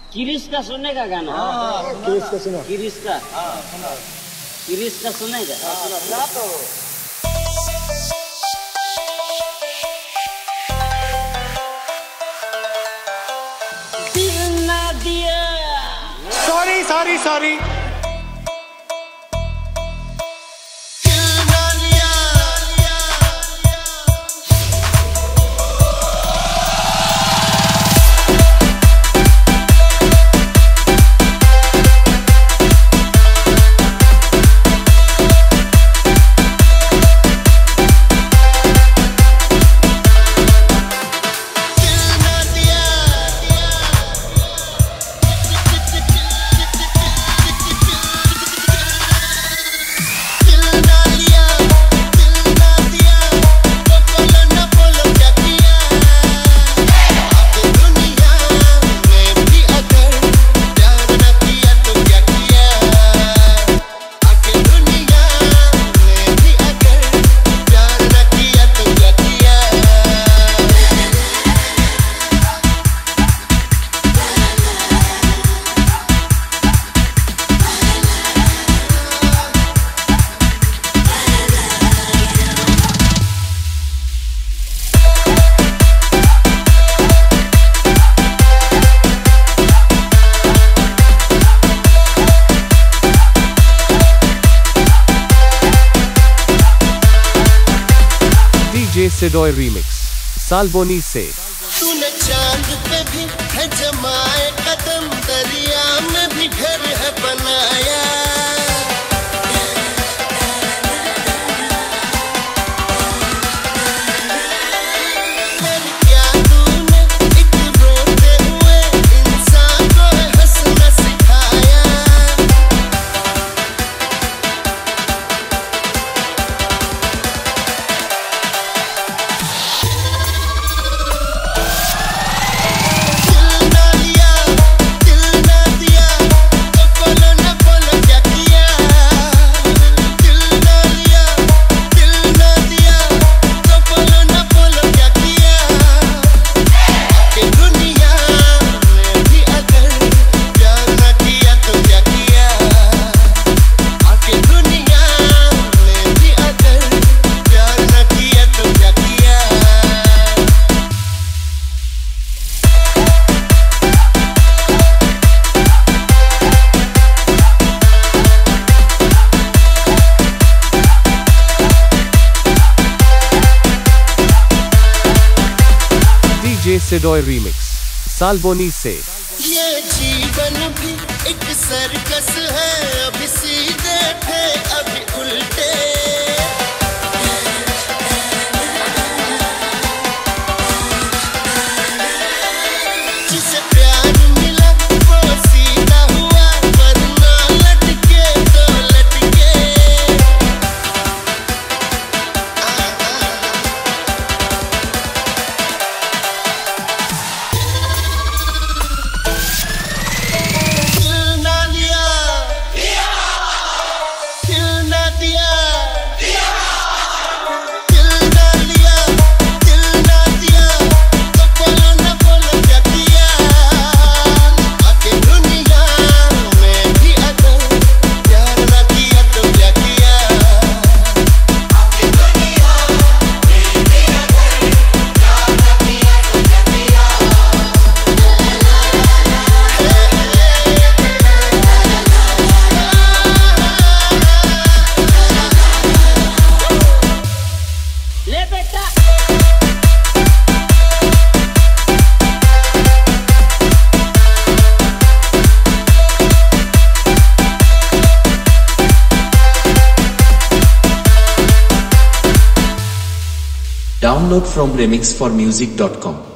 किरिश का सुनने का गाना। किरिश का सुना। किरिश का किरिश का सुनेगा। सुना तो दिल ना दिया। सॉरी सॉरी सॉरी सिडोय रीमिक्स साल्बोनी से। तूने चांद पे भी है जमाए कदम, दरिया में भी घर है बनाया। सिडोय रीमिक्स साल्बोनी से। ये जीवन भी एक सर्कस है, अभी सीधे थे अभी उल्टे। जिसे प्यार मिला वो सीधा हुआ, वरना लटके तो लटके। Download from remixformusic.com.